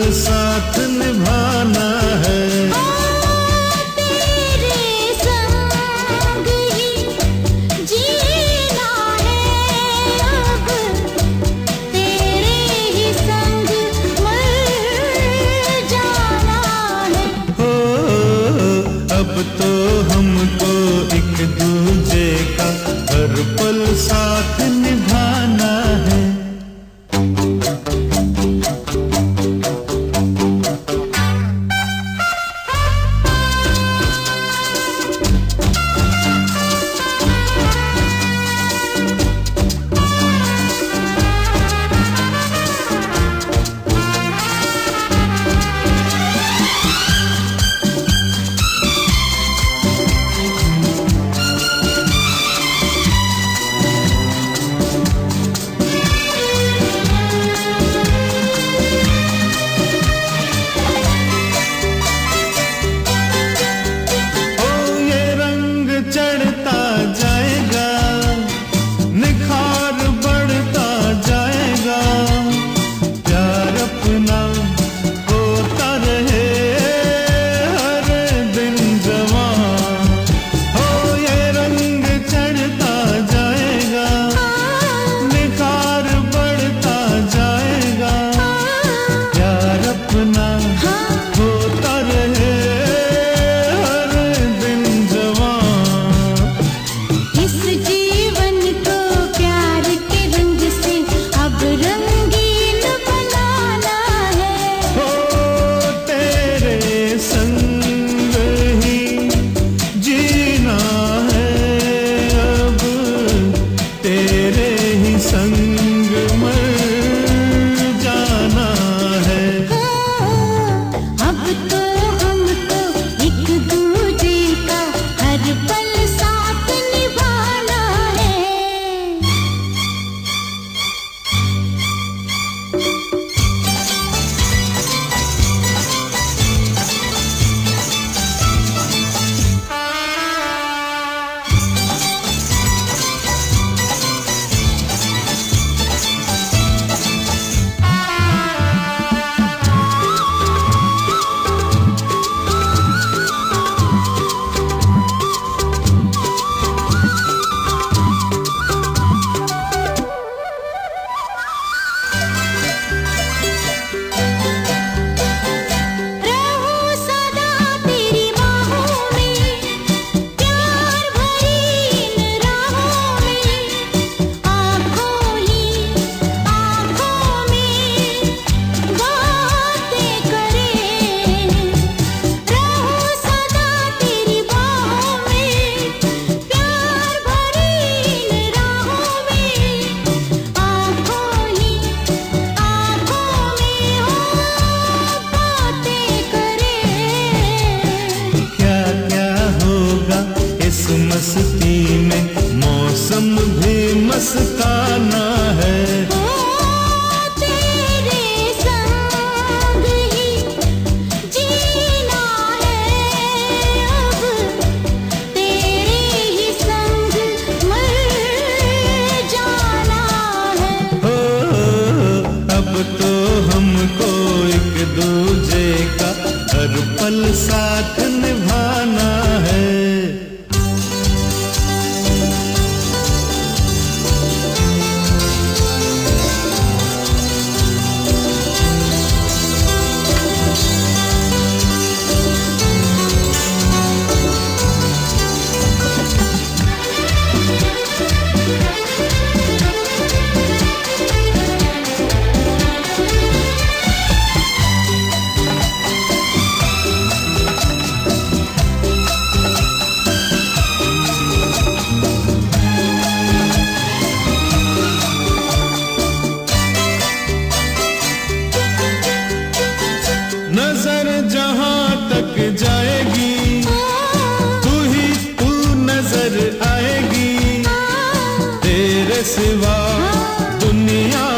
साथ निभाना है। तेरे संग ही जीना है, अब तेरे ही संग मर जाना है। हो अब तो हमको एक दूजे का हर पल साथ निभाना है। चढ़ता जाएगा, निखार बढ़ता जाएगा, प्यार अपना होता रहे हर दिन जवान। हो ये रंग चढ़ता जाएगा, निखार बढ़ता जाएगा, प्यार अपना होता रहे हर दिन जवान। इस जीवन को प्यार के रंग से अब रंगीन बनाना है। हो तेरे संग ही जीना है, अब तेरे ही संग मर जाना है। अब तो हमको एक दूजे का हर पल साथ निभाना है। रहूं सदा तेरी बाहों में, प्यार भरी इन राहों में, आँखों ही आँखों में बातें करें। रहूं सदा तेरी बाहों में, प्यार भरी इन राहों में, आँखों ही आँखों में हो बातें करें। क्या क्या होगा इस मस्ती में, मौसम भी मस्ताना है। तेरे संग ही जीना है, अब तेरे ही संग मर जाना है। हो अब तो हमको एक दूजे का हर पल साथ निभाना है। नजर जहां तक जाएगी, तू ही तू नजर आएगी, तेरे सिवा दुनिया